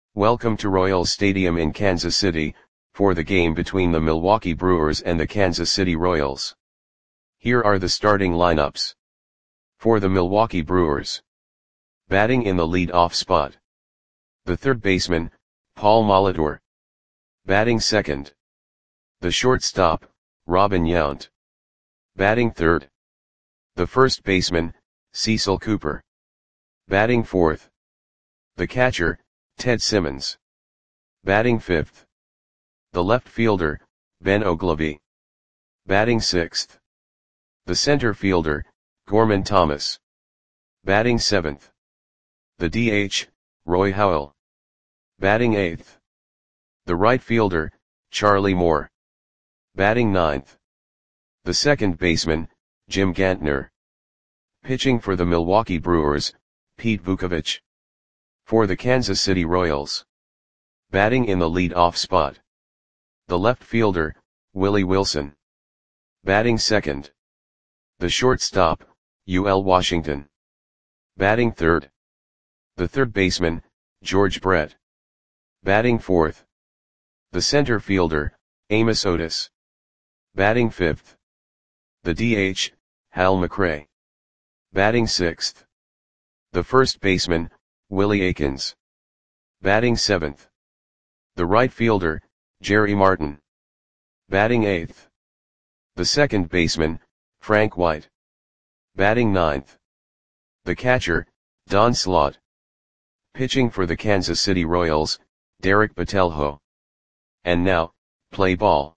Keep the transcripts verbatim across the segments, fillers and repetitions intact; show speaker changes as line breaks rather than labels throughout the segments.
Welcome to Royals Stadium in Kansas City, for the game between the Milwaukee Brewers and the Kansas City Royals. Here are the starting lineups. For the Milwaukee Brewers. Batting in the lead-off spot. The third baseman, Paul Molitor. Batting second. The shortstop, Robin Yount. Batting third. The first baseman, Cecil Cooper. Batting fourth. The catcher, Ted Simmons. Batting fifth. The left fielder, Ben Oglivie. Batting sixth. The center fielder, Gorman Thomas. Batting seventh. The D H, Roy Howell. Batting eighth. The right fielder, Charlie Moore. Batting ninth. The second baseman, Jim Gantner. Pitching for the Milwaukee Brewers, Pete Vukovich. For the Kansas City Royals. Batting in the lead-off spot. The left fielder, Willie Wilson. Batting second. The shortstop, U L Washington. Batting third. The third baseman, George Brett. Batting fourth. The center fielder, Amos Otis. Batting fifth. The D H, Hal McRae. Batting sixth. The first baseman, Willie Aikens. Batting seventh. The right fielder, Jerry Martin. Batting eighth. The second baseman, Frank White. Batting ninth. The catcher, Don Slaught. Pitching for the Kansas City Royals, Derek Botelho. And now, play ball.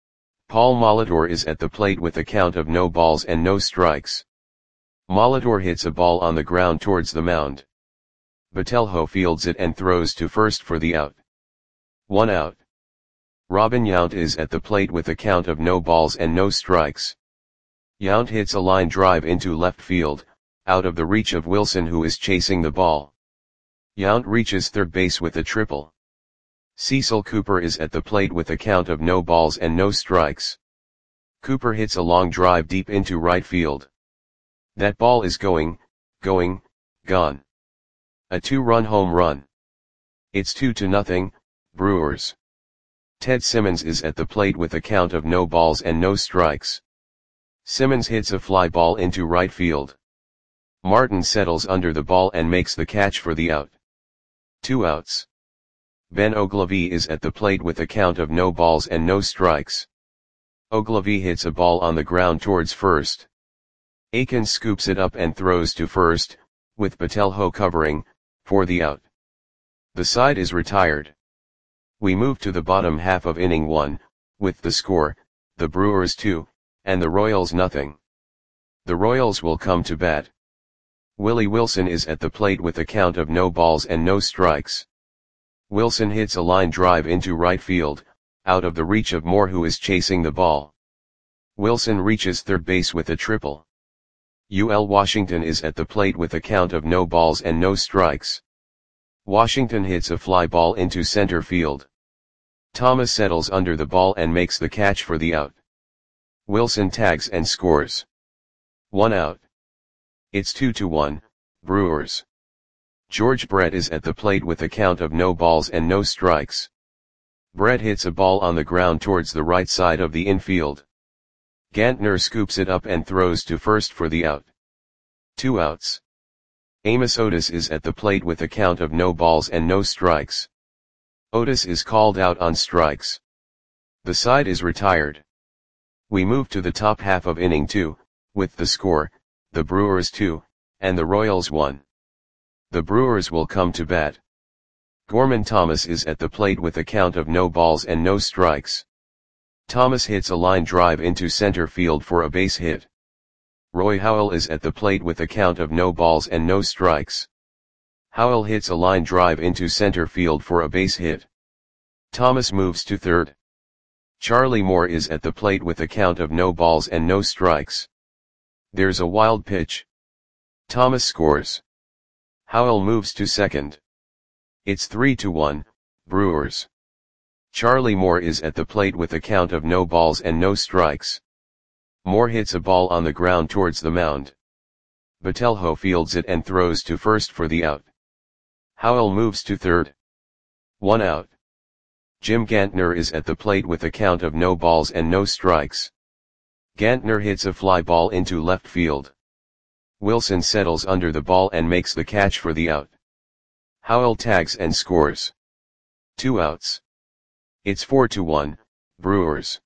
Paul Molitor is at the plate with a count of no balls and no strikes. Molitor hits a ball on the ground towards the mound. Botelho fields it and throws to first for the out. One out. Robin Yount is at the plate with a count of no balls and no strikes. Yount hits a line drive into left field, out of the reach of Wilson, who is chasing the ball. Yount reaches third base with a triple. Cecil Cooper is at the plate with a count of no balls and no strikes. Cooper hits a long drive deep into right field. That ball is going, going, gone. A two-run home run. It's two to nothing, Brewers. Ted Simmons is at the plate with a count of no balls and no strikes. Simmons hits a fly ball into right field. Martin settles under the ball and makes the catch for the out. Two outs. Ben Oglivie is at the plate with a count of no balls and no strikes. Oglivie hits a ball on the ground towards first. Aikens scoops it up and throws to first, with Botelho covering, for the out. The side is retired. We move to the bottom half of inning one, with the score, the Brewers two, and the Royals nothing. The Royals will come to bat. Willie Wilson is at the plate with a count of no balls and no strikes. Wilson hits a line drive into right field, out of the reach of Moore, who is chasing the ball. Wilson reaches third base with a triple. U L Washington is at the plate with a count of no balls and no strikes. Washington hits a fly ball into center field. Thomas settles under the ball and makes the catch for the out. Wilson tags and scores. One out. It's two to one, Brewers. George Brett is at the plate with a count of no balls and no strikes. Brett hits a ball on the ground towards the right side of the infield. Gantner scoops it up and throws to first for the out. Two outs. Amos Otis is at the plate with a count of no balls and no strikes. Otis is called out on strikes. The side is retired. We move to the top half of inning two, with the score, the Brewers two, and the Royals one. The Brewers will come to bat. Gorman Thomas is at the plate with a count of no balls and no strikes. Thomas hits a line drive into center field for a base hit. Roy Howell is at the plate with a count of no balls and no strikes. Howell hits a line drive into center field for a base hit. Thomas moves to third. Charlie Moore is at the plate with a count of no balls and no strikes. There's a wild pitch. Thomas scores. Howell moves to second. It's three to one, Brewers. Charlie Moore is at the plate with a count of no balls and no strikes. Moore hits a ball on the ground towards the mound. Botelho fields it and throws to first for the out. Howell moves to third. One out. Jim Gantner is at the plate with a count of no balls and no strikes. Gantner hits a fly ball into left field. Wilson settles under the ball and makes the catch for the out. Howell tags and scores. Two outs. It's four to one, Brewers.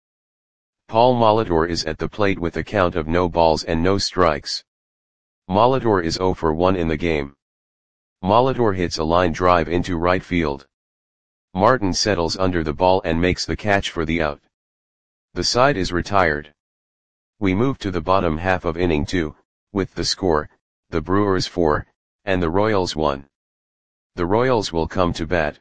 Paul Molitor is at the plate with a count of no balls and no strikes. Molitor is zero for one in the game. Molitor hits a line drive into right field. Martin settles under the ball and makes the catch for the out. The side is retired. We move to the bottom half of inning two, with the score, the Brewers four, and the Royals one. The Royals will come to bat.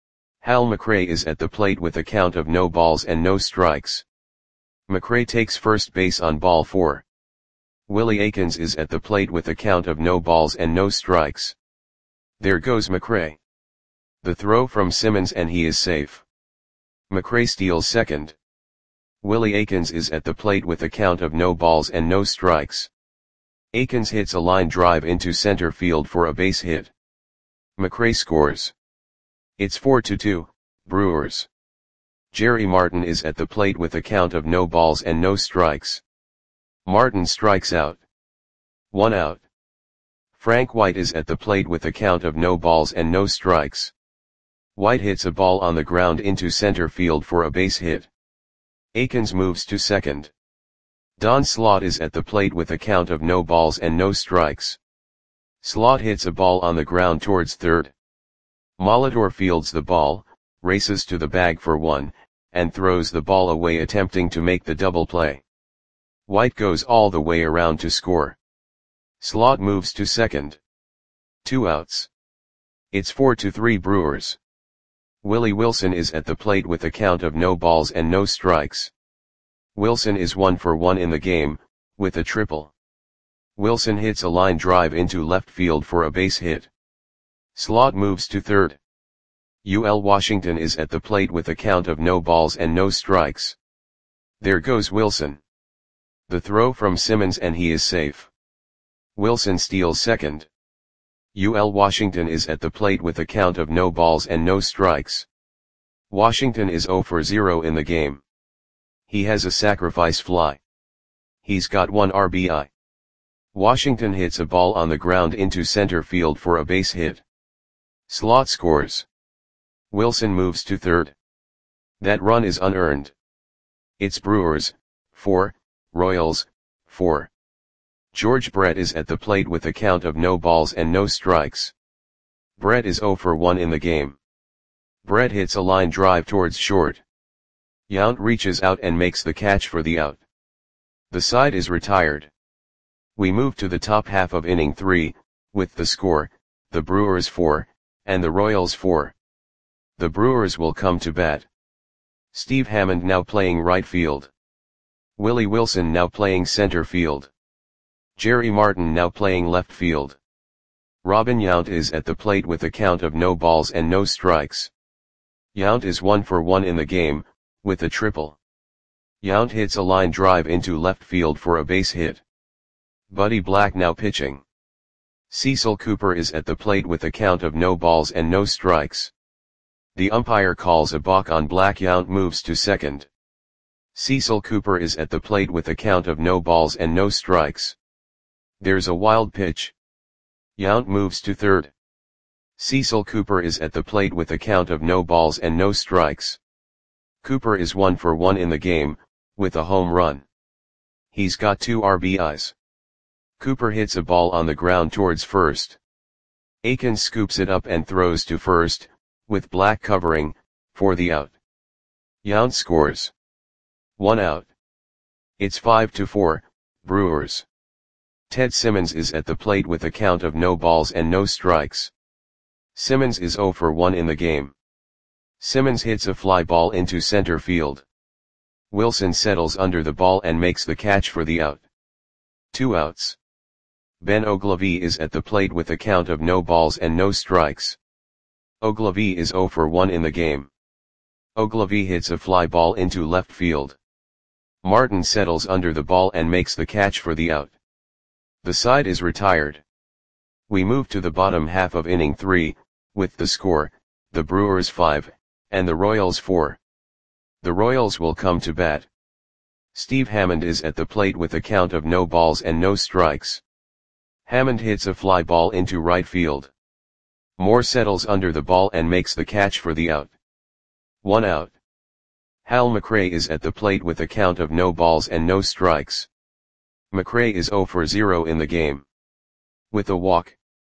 Hal McRae is at the plate with a count of no balls and no strikes. McRae takes first base on ball four. Willie Aikens is at the plate with a count of no balls and no strikes. There goes McRae. The throw from Simmons and he is safe. McRae steals second. Willie Aikens is at the plate with a count of no balls and no strikes. Aikens hits a line drive into center field for a base hit. McRae scores. It's four to two, Brewers. Jerry Martin is at the plate with a count of no balls and no strikes. Martin strikes out. One out. Frank White is at the plate with a count of no balls and no strikes. White hits a ball on the ground into center field for a base hit. Aikens moves to second. Don Slaught is at the plate with a count of no balls and no strikes. Slaught hits a ball on the ground towards third. Molitor fields the ball, races to the bag for one, and throws the ball away attempting to make the double play. White goes all the way around to score. Slaught moves to second. Two outs. It's four to three Brewers. Willie Wilson is at the plate with a count of no balls and no strikes. Wilson is one for one in the game, with a triple. Wilson hits a line drive into left field for a base hit. Slaught moves to third. U L Washington is at the plate with a count of no balls and no strikes. There goes Wilson. The throw from Simmons and he is safe. Wilson steals second. U L Washington is at the plate with a count of no balls and no strikes. Washington is zero for zero in the game. He has a sacrifice fly. He's got one R B I. Washington hits a ball on the ground into center field for a base hit. Slaught scores. Wilson moves to third. That run is unearned. It's Brewers, four, Royals, four. George Brett is at the plate with a count of no balls and no strikes. Brett is zero for one in the game. Brett hits a line drive towards short. Yount reaches out and makes the catch for the out. The side is retired. We move to the top half of inning three, with the score, the Brewers four, and the Royals four. The Brewers will come to bat. Steve Hammond now playing right field. Willie Wilson now playing center field. Jerry Martin now playing left field. Robin Yount is at the plate with a count of no balls and no strikes. Yount is one for one in the game, with a triple. Yount hits a line drive into left field for a base hit. Buddy Black now pitching. Cecil Cooper is at the plate with a count of no balls and no strikes. The umpire calls a balk on Black. Yount moves to second. Cecil Cooper is at the plate with a count of no balls and no strikes. There's a wild pitch. Yount moves to third. Cecil Cooper is at the plate with a count of no balls and no strikes. Cooper is one for one in the game, with a home run. He's got two R B Is. Cooper hits a ball on the ground towards first. Aikens scoops it up and throws to first, with Black covering, for the out. Yount scores. One out. It's five to four, Brewers. Ted Simmons is at the plate with a count of no balls and no strikes. Simmons is zero for one in the game. Simmons hits a fly ball into center field. Wilson settles under the ball and makes the catch for the out. Two outs. Ben Ogilvie is at the plate with a count of no balls and no strikes. Ogilvie is zero for one in the game. Ogilvie hits a fly ball into left field. Martin settles under the ball and makes the catch for the out. The side is retired. We move to the bottom half of inning three, with the score, the Brewers five, and the Royals four. The Royals will come to bat. Steve Hammond is at the plate with a count of no balls and no strikes. Hammond hits a fly ball into right field. Moore settles under the ball and makes the catch for the out. One out. Hal McRae is at the plate with a count of no balls and no strikes. McRae is zero for zero in the game. With a walk,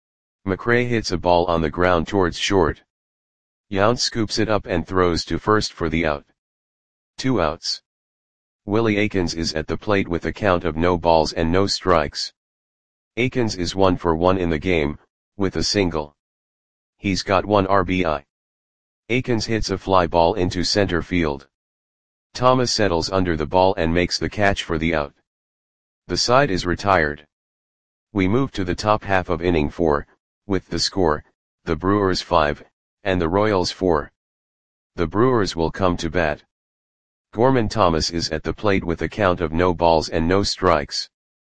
McRae hits a ball on the ground towards short. Yount scoops it up and throws to first for the out. Two outs. Willie Aikens is at the plate with a count of no balls and no strikes. Aikens is one for one in the game, with a single. He's got one R B I. Aikens hits a fly ball into center field. Thomas settles under the ball and makes the catch for the out. The side is retired. We move to the top half of inning four, with the score, the Brewers five, and the Royals four. The Brewers will come to bat. Gorman Thomas is at the plate with a count of no balls and no strikes.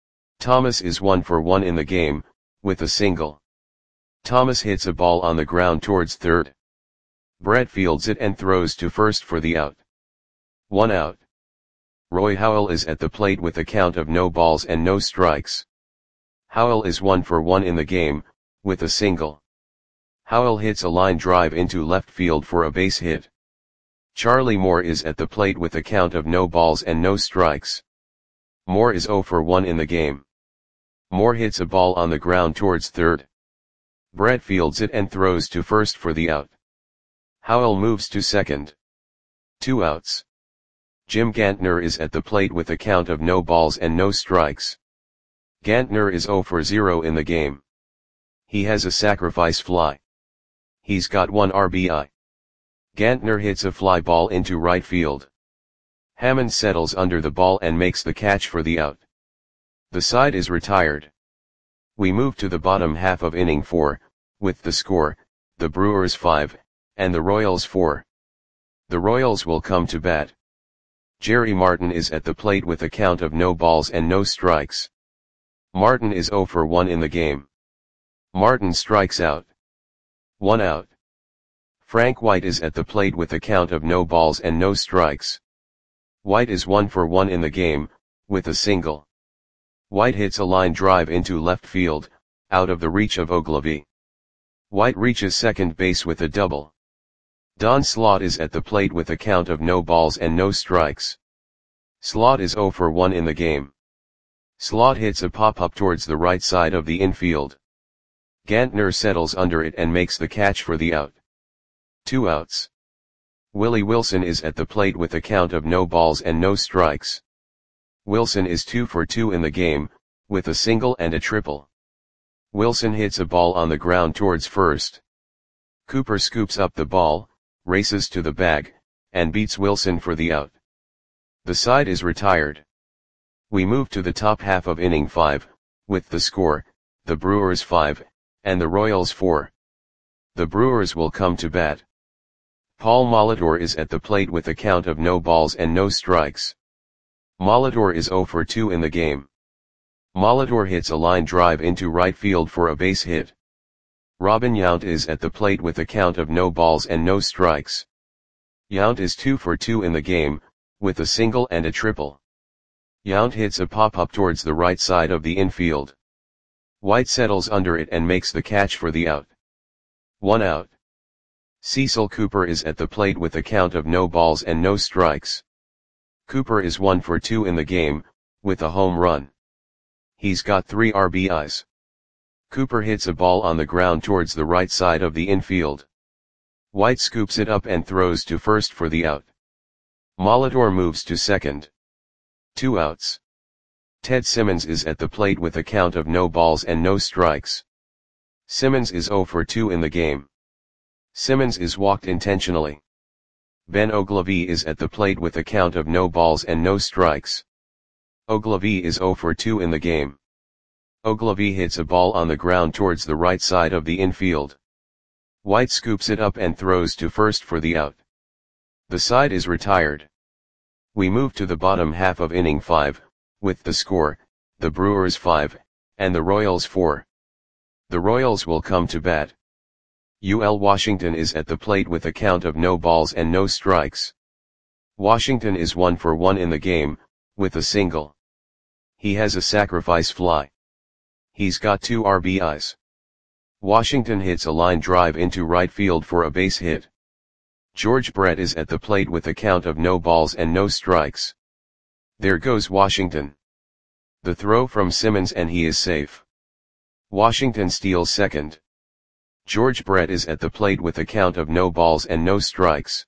Thomas is one for one in the game, with a single. Thomas hits a ball on the ground towards third. Brett fields it and throws to first for the out. One out. Roy Howell is at the plate with a count of no balls and no strikes. Howell is one for one in the game, with a single. Howell hits a line drive into left field for a base hit. Charlie Moore is at the plate with a count of no balls and no strikes. Moore is zero for one in the game. Moore hits a ball on the ground towards third. Brett fields it and throws to first for the out. Howell moves to second. Two outs. Jim Gantner is at the plate with a count of no balls and no strikes. Gantner is zero for zero in the game. He has a sacrifice fly. He's got one R B I. Gantner hits a fly ball into right field. Hammond settles under the ball and makes the catch for the out. The side is retired. We move to the bottom half of inning four, with the score, the Brewers five, and the Royals four. The Royals will come to bat. Jerry Martin is at the plate with a count of no balls and no strikes. Martin is zero for one in the game. Martin strikes out. One out. Frank White is at the plate with a count of no balls and no strikes. White is one for one in the game, with a single. White hits a line drive into left field, out of the reach of Ogilvy. White reaches second base with a double. Don Slaught is at the plate with a count of no balls and no strikes. Slaught is zero for one in the game. Slaught hits a pop-up towards the right side of the infield. Gantner settles under it and makes the catch for the out. Two outs. Willie Wilson is at the plate with a count of no balls and no strikes. Wilson is two for two in the game, with a single and a triple. Wilson hits a ball on the ground towards first. Cooper scoops up the ball, races to the bag, and beats Wilson for the out. The side is retired. We move to the top half of inning five, with the score, the Brewers five, and the Royals four. The Brewers will come to bat. Paul Molitor is at the plate with a count of no balls and no strikes. Molitor is zero for two in the game. Molitor hits a line drive into right field for a base hit. Robin Yount is at the plate with a count of no balls and no strikes. Yount is two for two in the game, with a single and a triple. Yount hits a pop-up towards the right side of the infield. White settles under it and makes the catch for the out. One out. Cecil Cooper is at the plate with a count of no balls and no strikes. Cooper is one for two in the game, with a home run. He's got three R B Is. Cooper hits a ball on the ground towards the right side of the infield. White scoops it up and throws to first for the out. Molitor moves to second. Two outs. Ted Simmons is at the plate with a count of no balls and no strikes. Simmons is zero for two in the game. Simmons is walked intentionally. Ben Ogilvy is at the plate with a count of no balls and no strikes. Ogilvy is zero for two in the game. Ogilvy hits a ball on the ground towards the right side of the infield. White scoops it up and throws to first for the out. The side is retired. We move to the bottom half of inning five, with the score, the Brewers five, and the Royals four. The Royals will come to bat. U L Washington is at the plate with a count of no balls and no strikes. Washington is one for one in the game, with a single. He has a sacrifice fly. He's got two R B Is. Washington hits a line drive into right field for a base hit. George Brett is at the plate with a count of no balls and no strikes. There goes Washington. The throw from Simmons and he is safe. Washington steals second. George Brett is at the plate with a count of no balls and no strikes.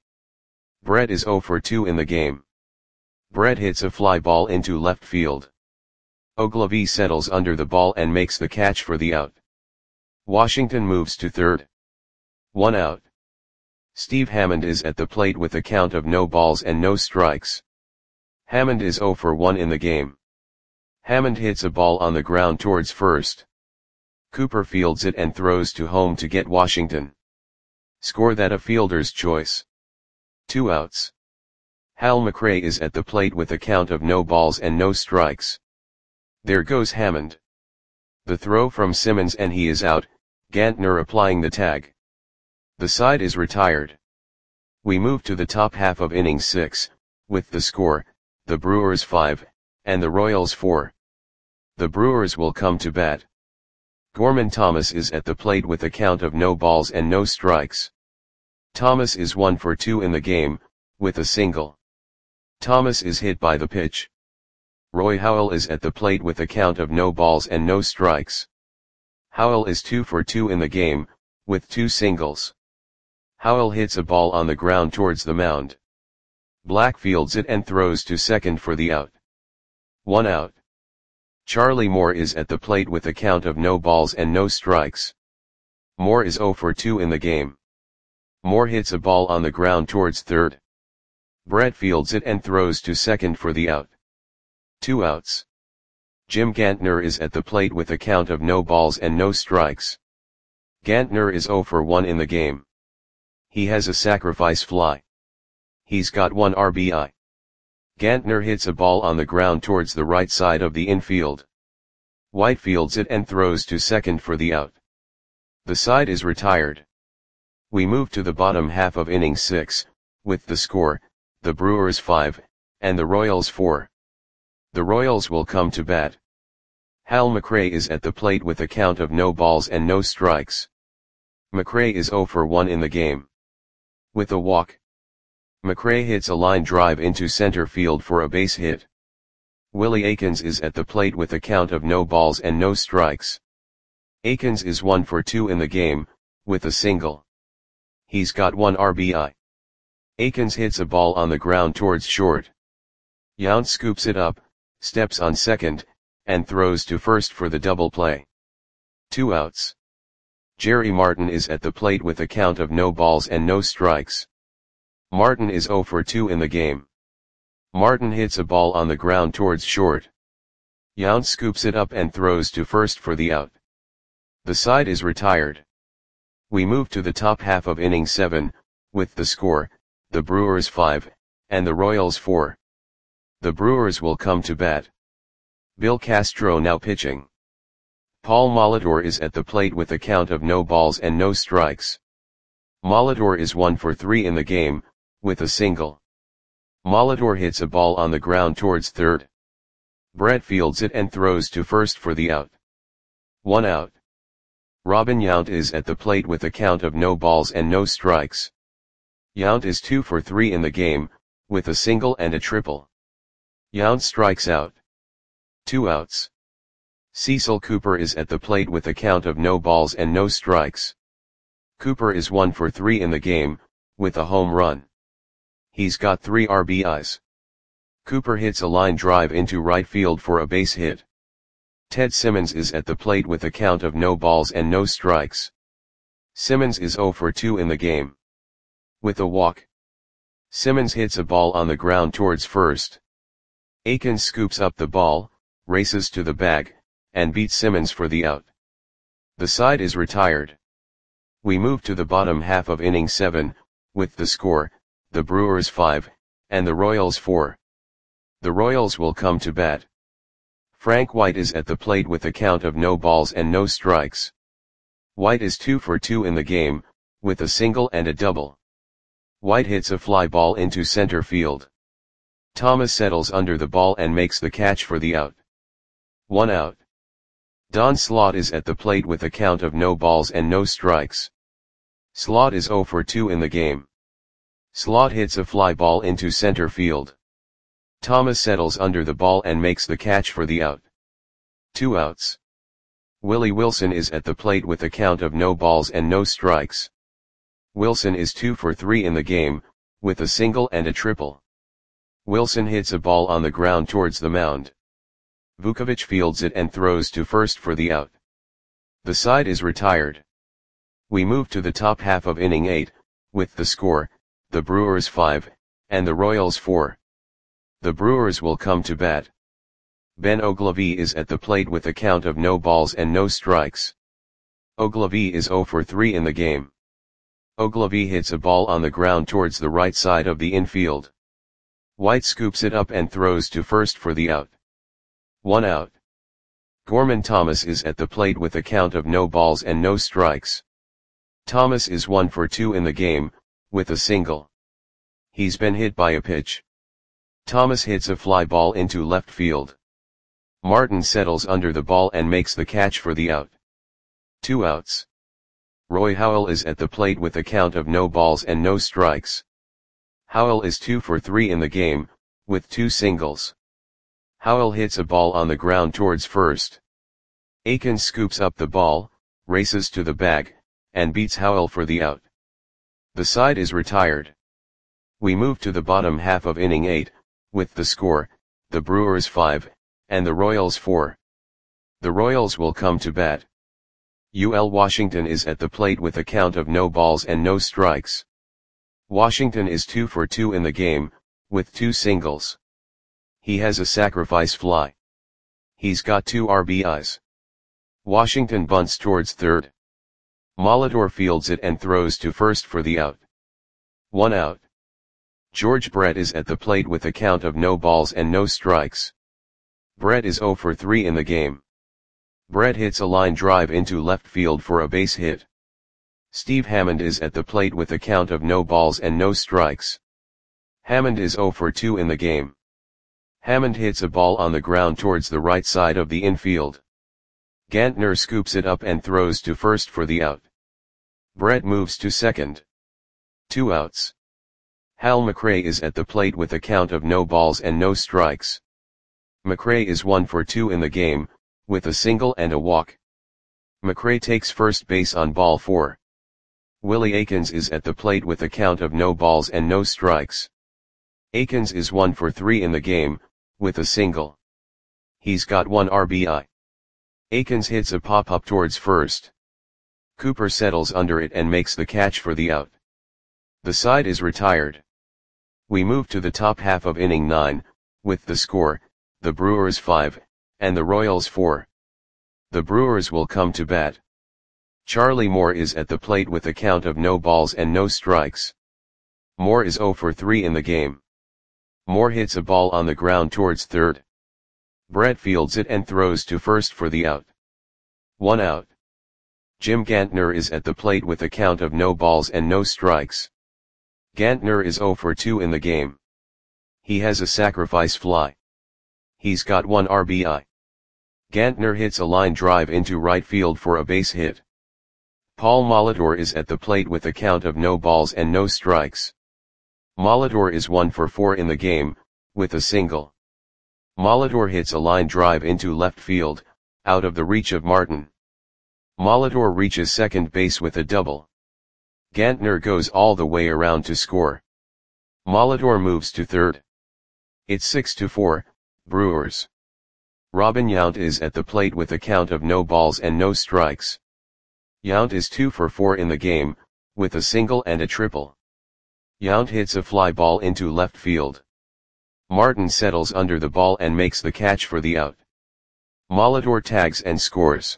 Brett is zero for two in the game. Brett hits a fly ball into left field. Ogilvie settles under the ball and makes the catch for the out. Washington moves to third. One out. Steve Hammond is at the plate with a count of no balls and no strikes. Hammond is zero for one in the game. Hammond hits a ball on the ground towards first. Cooper fields it and throws to home to get Washington. Score that a fielder's choice. Two outs. Hal McRae is at the plate with a count of no balls and no strikes. There goes Hammond. The throw from Simmons and he is out, Gantner applying the tag. The side is retired. We move to the top half of inning six, with the score, the Brewers five, and the Royals four. The Brewers will come to bat. Gorman Thomas is at the plate with a count of no balls and no strikes. Thomas is one for two in the game, with a single. Thomas is hit by the pitch. Roy Howell is at the plate with a count of no balls and no strikes. Howell is two for two in the game, with two singles. Howell hits a ball on the ground towards the mound. Black fields it and throws to second for the out. One out. Charlie Moore is at the plate with a count of no balls and no strikes. Moore is zero for two in the game. Moore hits a ball on the ground towards third. Brett fields it and throws to second for the out. Two outs. Jim Gantner is at the plate with a count of no balls and no strikes. Gantner is zero for one in the game. He has a sacrifice fly. He's got one R B I. Gantner hits a ball on the ground towards the right side of the infield. White fields it and throws to second for the out. The side is retired. We move to the bottom half of inning six, with the score, the Brewers five, and the Royals four. The Royals will come to bat. Hal McRae is at the plate with a count of no balls and no strikes. McRae is zero for one in the game. With a walk. McRae hits a line drive into center field for a base hit. Willie Aikens is at the plate with a count of no balls and no strikes. Aikens is one for two in the game, with a single. He's got one R B I. Aikens hits a ball on the ground towards short. Yount scoops it up, steps on second, and throws to first for the double play. Two outs. Jerry Martin is at the plate with a count of no balls and no strikes. Martin is zero for two in the game. Martin hits a ball on the ground towards short. Yount scoops it up and throws to first for the out. The side is retired. We move to the top half of inning seven, with the score, the Brewers five, and the Royals four. The Brewers will come to bat. Bill Castro now pitching. Paul Molitor is at the plate with a count of no balls and no strikes. Molitor is one for three in the game, with a single. Molitor hits a ball on the ground towards third. Brett fields it and throws to first for the out. One out. Robin Yount is at the plate with a count of no balls and no strikes. Yount is two for three in the game, with a single and a triple. Yount strikes out. Two outs. Cecil Cooper is at the plate with a count of no balls and no strikes. Cooper is one for three in the game, with a home run. He's got three R B Is. Cooper hits a line drive into right field for a base hit. Ted Simmons is at the plate with a count of no balls and no strikes. Simmons is zero for two in the game. With a walk. Simmons hits a ball on the ground towards first. Aikens scoops up the ball, races to the bag, and beats Simmons for the out. The side is retired. We move to the bottom half of inning seven, with the score, the Brewers five, and the Royals four. The Royals will come to bat. Frank White is at the plate with a count of no balls and no strikes. White is two for two in the game, with a single and a double. White hits a fly ball into center field. Thomas settles under the ball and makes the catch for the out. One out. Don Slaught is at the plate with a count of no balls and no strikes. Slaught is zero for two in the game. Slaught hits a fly ball into center field. Thomas settles under the ball and makes the catch for the out. Two outs. Willie Wilson is at the plate with a count of no balls and no strikes. Wilson is two for three in the game, with a single and a triple. Wilson hits a ball on the ground towards the mound. Vukovich fields it and throws to first for the out. The side is retired. We move to the top half of inning eight, with the score, the Brewers five, and the Royals four. The Brewers will come to bat. Ben Oglivie is at the plate with a count of no balls and no strikes. Oglivie is zero for three in the game. Oglivie hits a ball on the ground towards the right side of the infield. White scoops it up and throws to first for the out. One out. Gorman Thomas is at the plate with a count of no balls and no strikes. Thomas is one for two in the game, with a single. He's been hit by a pitch. Thomas hits a fly ball into left field. Martin settles under the ball and makes the catch for the out. Two outs. Roy Howell is at the plate with a count of no balls and no strikes. Howell is two for three in the game, with two singles. Howell hits a ball on the ground towards first. Akins scoops up the ball, races to the bag, and beats Howell for the out. The side is retired. We move to the bottom half of inning eight, with the score, the Brewers five, and the Royals four. The Royals will come to bat. U L Washington is at the plate with a count of no balls and no strikes. Washington is two for two in the game, with two singles. He has a sacrifice fly. He's got two R B Is. Washington bunts towards third. Molitor fields it and throws to first for the out. One out. George Brett is at the plate with a count of no balls and no strikes. Brett is zero for three in the game. Brett hits a line drive into left field for a base hit. Steve Hammond is at the plate with a count of no balls and no strikes. Hammond is zero for two in the game. Hammond hits a ball on the ground towards the right side of the infield. Gantner scoops it up and throws to first for the out. Brett moves to second. Two outs. Hal McRae is at the plate with a count of no balls and no strikes. McRae is one for two in the game, with a single and a walk. McRae takes first base on ball four. Willie Akins is at the plate with a count of no balls and no strikes. Akins is one for three in the game, with a single. He's got one R B I. Akins hits a pop-up towards first. Cooper settles under it and makes the catch for the out. The side is retired. We move to the top half of inning nine, with the score, the Brewers five, and the Royals four. The Brewers will come to bat. Charlie Moore is at the plate with a count of no balls and no strikes. Moore is zero for three in the game. Moore hits a ball on the ground towards third. Brett fields it and throws to first for the out. One out. Jim Gantner is at the plate with a count of no balls and no strikes. Gantner is zero for two in the game. He has a sacrifice fly. He's got one R B I. Gantner hits a line drive into right field for a base hit. Paul Molitor is at the plate with a count of no balls and no strikes. Molitor is one for four in the game, with a single. Molitor hits a line drive into left field, out of the reach of Martin. Molitor reaches second base with a double. Gantner goes all the way around to score. Molitor moves to third. It's six to four, Brewers. Robin Yount is at the plate with a count of no balls and no strikes. Yount is two for four in the game, with a single and a triple. Yount hits a fly ball into left field. Martin settles under the ball and makes the catch for the out. Molitor tags and scores.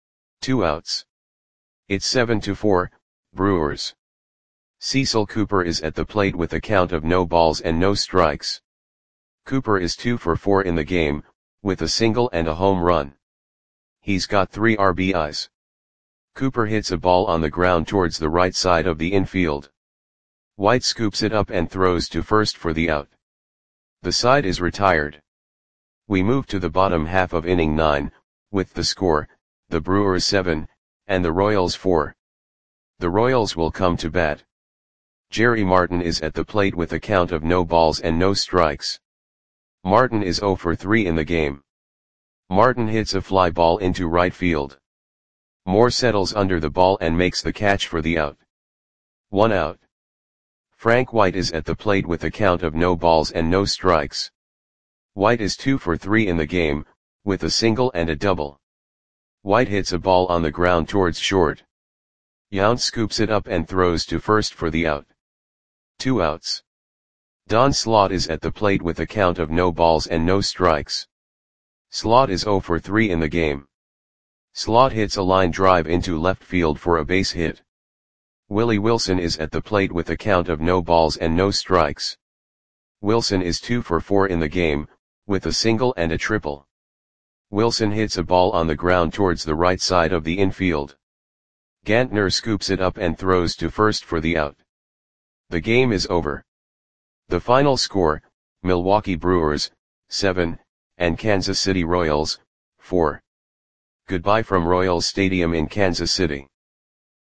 Two outs. It's seven to four, Brewers. Cecil Cooper is at the plate with a count of no balls and no strikes. Cooper is two for four in the game, with a single and a home run. He's got three R B Is. Cooper hits a ball on the ground towards the right side of the infield. White scoops it up and throws to first for the out. The side is retired. We move to the bottom half of inning nine, with the score, the Brewers seven, and the Royals four. The Royals will come to bat. Jerry Martin is at the plate with a count of no balls and no strikes. Martin is zero for three in the game. Martin hits a fly ball into right field. Moore settles under the ball and makes the catch for the out. One out. Frank White is at the plate with a count of no balls and no strikes. White is two for three in the game, with a single and a double. White hits a ball on the ground towards short. Yount scoops it up and throws to first for the out. Two outs. Don Slaught is at the plate with a count of no balls and no strikes. Slaught is zero for three in the game. Slaught hits a line drive into left field for a base hit. Willie Wilson is at the plate with a count of no balls and no strikes. Wilson is two for four in the game, with a single and a triple. Wilson hits a ball on the ground towards the right side of the infield. Gantner scoops it up and throws to first for the out. The game is over. The final score, Milwaukee Brewers, seven, and Kansas City Royals, four. Goodbye from Royals Stadium in Kansas City.